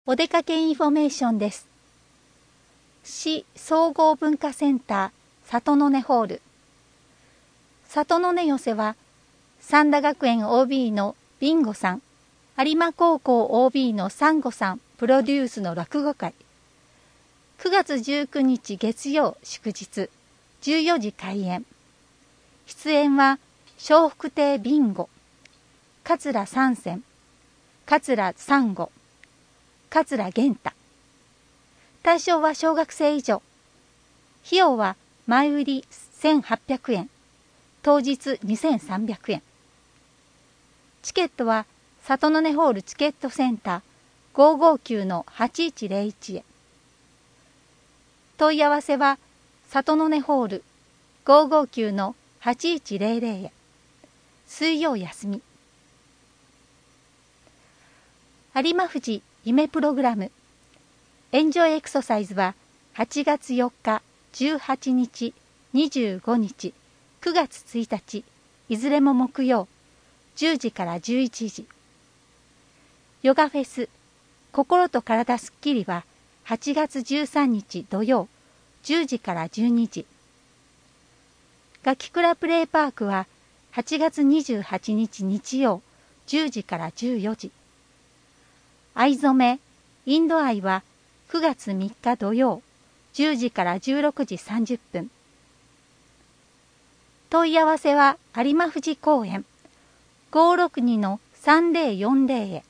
お出かけインフォメーションです。市総合文化センター里の根ホール。里の根寄せは、三田学園 OB のビンゴさん、有馬高校 OB のサンゴさんプロデュースの落語会。9月19日月曜祝日、14時開演。出演は、笑福亭ビンゴ、桂三泉、桂三吾、桂源太。対象は小学生以上。費用は前売り1800円、当日2300円。チケットは里の根ホールチケットセンター559-8101へ。問い合わせは里の根ホール559-8100へ。水曜休み。有馬富士夢プログラムエンジョイエクササイズは8月4日、18日、25日、9月1日、いずれも木曜、10時から11時。ヨガフェス心と体すっきりは8月13日土曜、10時から12時。ガキクラプレイパークは8月28日日曜、10時から14時。藍染めインド藍は9月3日土曜10時から16時30分。問い合わせは有馬富士公園 562-3040 へ。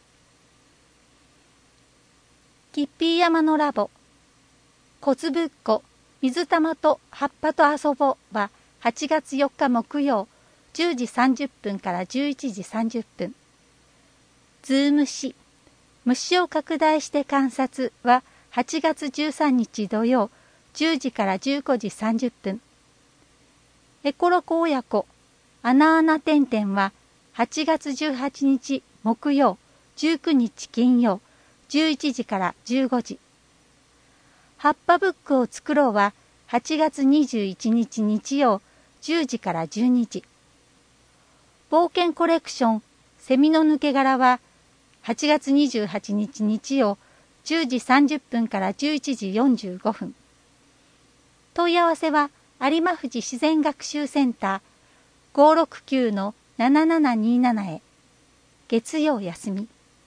キッピー山のラボ小粒っこ水玉と葉っぱと遊ぼうは8月4日木曜10時30分から11時30分。ズームし虫を拡大して観察は8月13日土曜10時から15時30分。エコロコ親子穴穴点々は8月18日木曜19日金曜11時から15時。葉っぱブックを作ろうは8月21日日曜10時から12時。冒険コレクションセミの抜け殻は8月28日日曜10時30分から11時45分。問い合わせは有馬富士自然学習センター 569-7727 へ。月曜休み。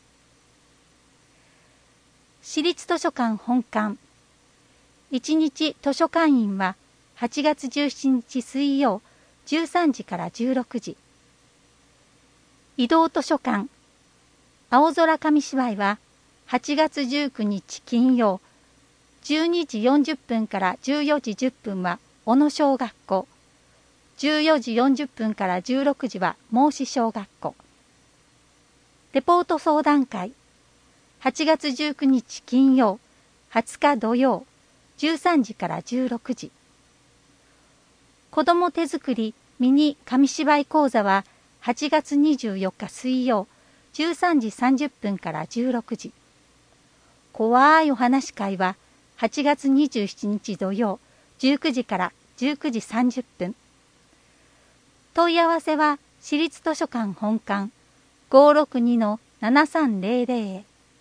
市立図書館本館1日図書館員は8月17日水曜13時から16時。移動図書館青空紙芝居は8月19日金曜12時40分から14時10分は小野小学校、14時40分から16時は孟子小学校。レポート相談会8月19日金曜20日土曜13時から16時。子ども手作りミニ紙芝居講座は8月24日水曜13時30分から16時。怖いお話会は8月27日土曜19時から19時30分。問い合わせは市立図書館本館 562-7300 へ。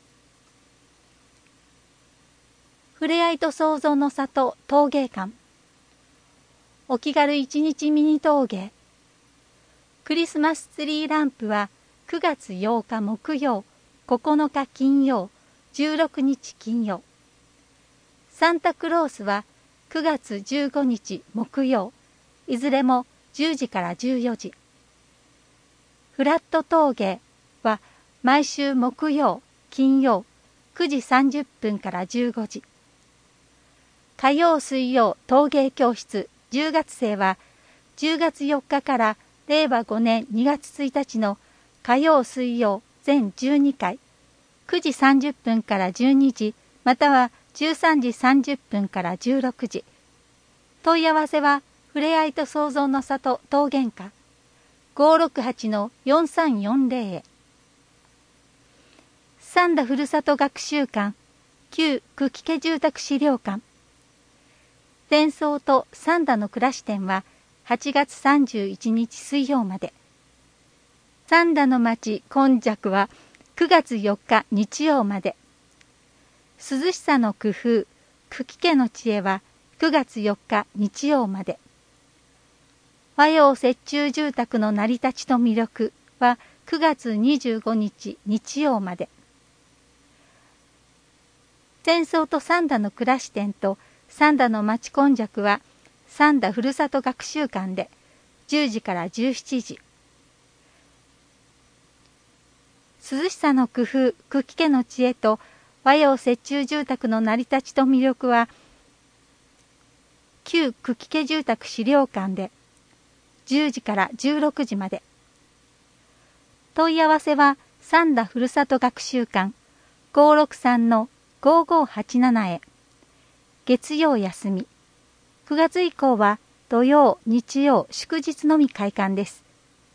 ふれあいと創造の里陶芸館お気軽一日ミニ陶芸。クリスマスツリーランプは9月8日木曜、9日金曜、16日金曜。サンタクロースは9月15日木曜、いずれも10時から14時。フラット陶芸は毎週木曜、金曜、9時30分から15時。火曜水曜陶芸教室10月生は10月4日から令和5年2月1日の火曜水曜全12回9時30分から12時または13時30分から16時。問い合わせはふれあいと創造の里陶芸家 568-4340 へ。三田ふるさと学習館旧久喜家住宅資料館伝送と三田の暮らし展は8月31日水曜まで。三田の町今昔は9月4日日曜まで。 涼しさの工夫、久喜家の知恵は9月4日日曜まで。和洋折衷住宅の成り立ちと魅力は9月25日日曜まで。戦争と三田の暮らし展と三田の町今昔は三田ふるさと学習館で10時から17時。涼しさの工夫、久喜家の知恵と和洋折衷住宅の成り立ちと魅力は旧久喜家住宅資料館で10時から16時まで。問い合わせは三田ふるさと学習館 563-5587 へ。月曜休み。9月以降は土曜、日曜、祝日のみ開館です。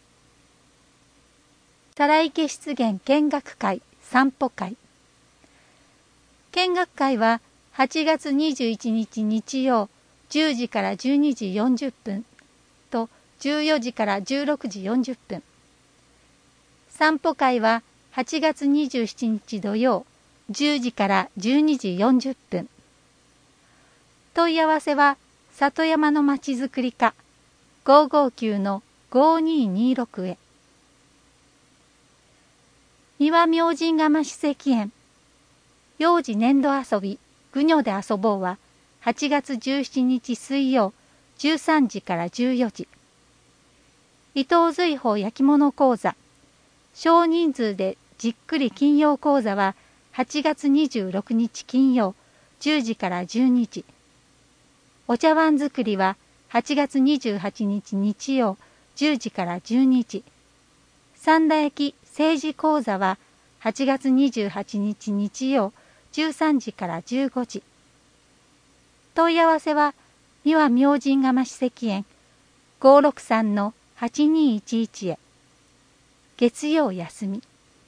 たらいけ湿原見学会散歩会。見学会は8月21日日曜10時から12時40分と14時から16時40分。散歩会は8月27日土曜10時から12時40分。問い合わせは里山のまちづくり課 559-5226 へ。三輪明神釜史跡園幼児年度遊びぐにょで遊ぼうは8月17日水曜13時から14時。伊藤瑞宝焼き物講座少人数でじっくり金曜講座は8月26日金曜10時から12時。お茶碗作りは8月28日日曜10時から12時。三田焼政治講座は8月28日日曜13時から15時。問い合わせは三輪明神釜史跡園 563-8211 へ。月曜休み。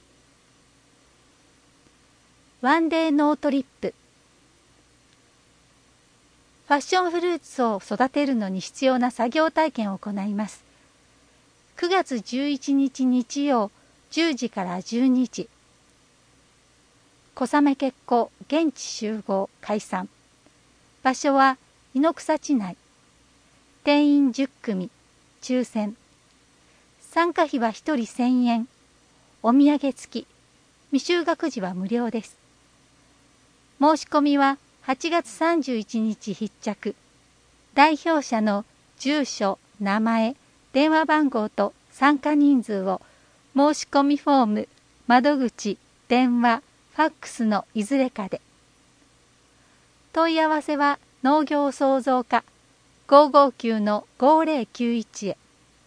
ワンデーノートリップ。ファッションフルーツを育てるのに必要な作業体験を行います。9月11日日曜10時から12時。小雨結構現地集合解散。場所は井の草地内。定員10組。抽選。参加費は1人1000円。お土産付き。未就学児は無料です。申し込みは8月31日必着。代表者の住所、名前、電話番号と参加人数を申し込みフォーム、窓口、電話、ファックスのいずれかで。問い合わせは農業創造課 559-5091 へ。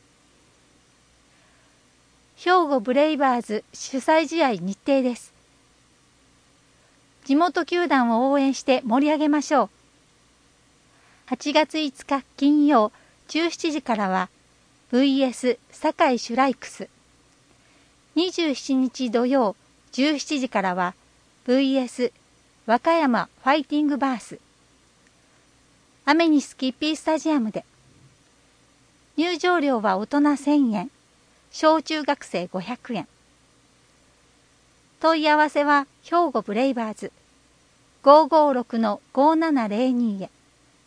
兵庫ブレイバーズ主催試合日程です。地元球団を応援して盛り上げましょう。8月5日金曜17時からは VS 堺シュライクス。27日土曜17時からは VS 和歌山ファイティングバース。アメニスキッピースタジアムで。入場料は大人1000円、小中学生500円。問い合わせは兵庫ブレイバーズ 556-5702 へ。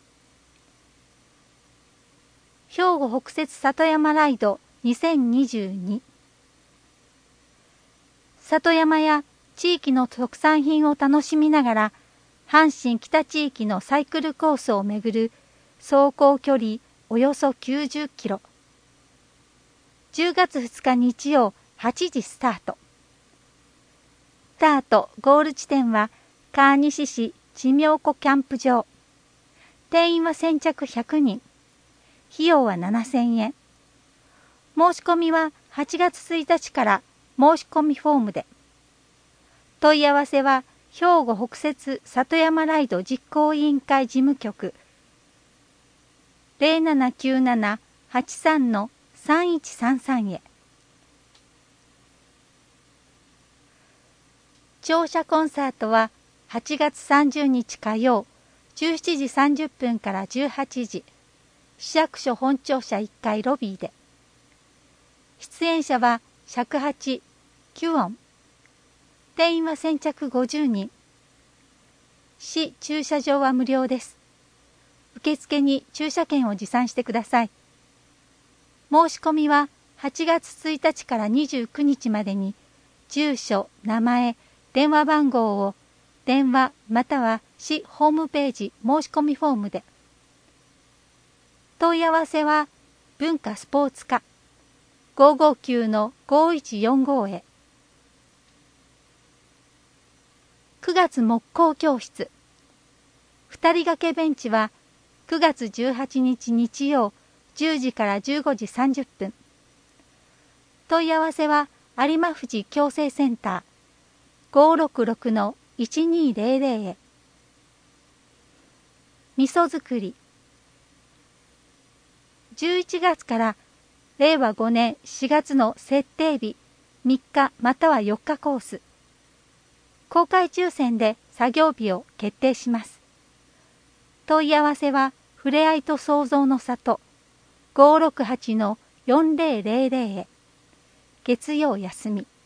兵庫北摂里山ライド2022。里山や地域の特産品を楽しみながら阪神北地域のサイクルコースを巡る走行距離およそ90キロ。10月2日日曜8時スタート。スタート・ゴール地点は川西市地名湖キャンプ場。定員は先着100人。費用は7000円。申し込みは8月1日から申し込みフォームで。問い合わせは兵庫北摂里山ライド実行委員会事務局 0797-83-3133 へ。聴者コンサートは8月30日火曜17時30分から18時、市役所本庁舎1階ロビーで。出演者は尺八、キュオン。定員は先着50人。 市駐車場は無料です。受付に駐車券を持参してください。申し込みは8月1日から29日までに、住所、名前、電話番号を電話または市ホームページ申し込みフォームで。問い合わせは文化スポーツ課 559-5145 へ。9月木工教室。二人掛けベンチは9月18日日曜10時から15時30分。問い合わせは有馬富士矯正センター 566-1200 へ。味噌作り。11月から令和5年4月の設定日3日または4日コース。公開抽選で作業日を決定します。問い合わせはふれあいと創造の里 568-4000 へ。月曜休み。